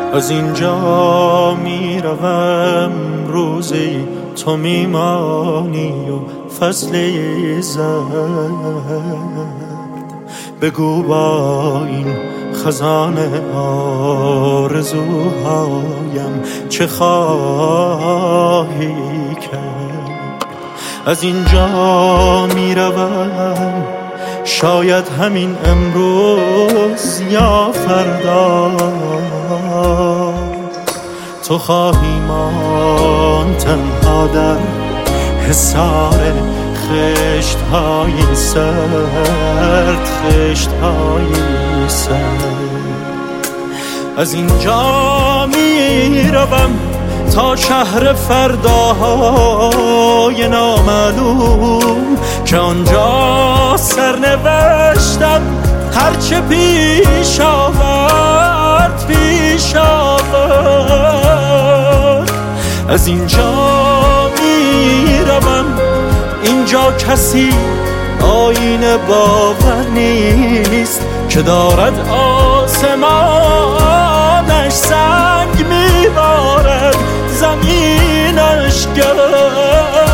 از اینجا میروم روزی تو میمانی و فصلی زرد. بگو با این خزانه آرزوهایم چه خواهی کرد. از اینجا میروم شاید همین امروز یا فردا تو خواهی ماند تنها در حصار خشت‌های سرد، خشت‌های سرد. از اینجا میروم تا شهر فرداهای نامعلوم که آنجا سرنوشتم هرچه پیش آورد پیش آورد. از اینجا میروم اینجا کسی آینه باور نیست که دارد آسمانش سنگ میبارد زمینش گرد.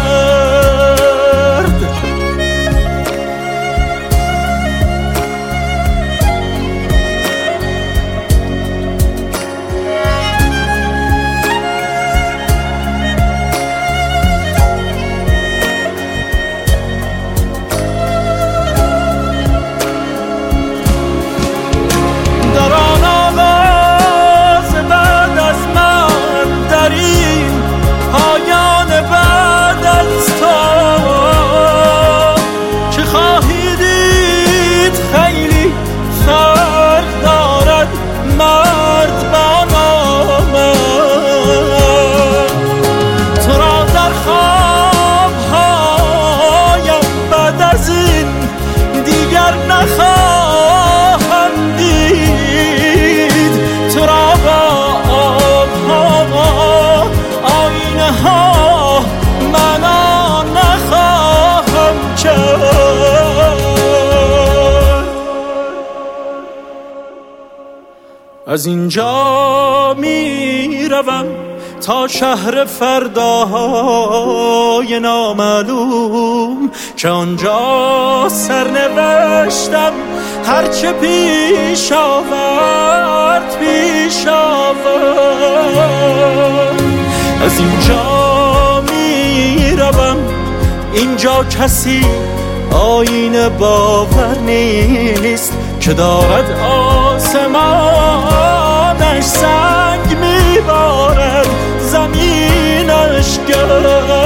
نخواهم دید تو را با آبها آینه ها منا نخواهم کرد. از اینجا میروم تا شهر فرداهای نامعلوم که آنجا سرنوشتم هرچه پیش آورد پیش آورد. از اینجا میروم اینجا کسی آینه باور نیست که دارد آسمانش سنگ میبارد زمینش گرد.